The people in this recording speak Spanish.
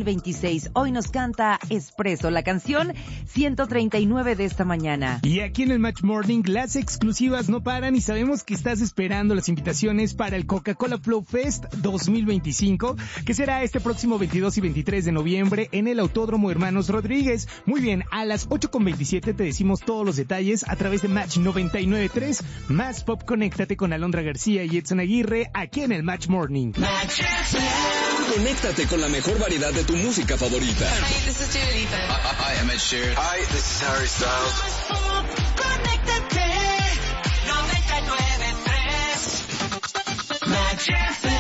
2026. Hoy nos canta Espresso, la canción 139 de esta mañana. Y aquí en el Match Morning, las exclusivas no paran y sabemos que estás esperando las invitaciones para el Coca-Cola Flow Fest 2025, que será este próximo 22 y 23 de noviembre en el Autódromo Hermanos Rodríguez. Muy bien, a las 8:27 te decimos todos los detalles a través de Match 99.3. Más Pop, conéctate con Alondra García y Edson Aguirre aquí en el Match Morning. Conéctate con la mejor variedad de tu música favorita. Hi, this is Dua Lipa. Hi, I'm Ed Sheeran. Hi, this is Harry Styles. Conéctate 99.3 Match FM.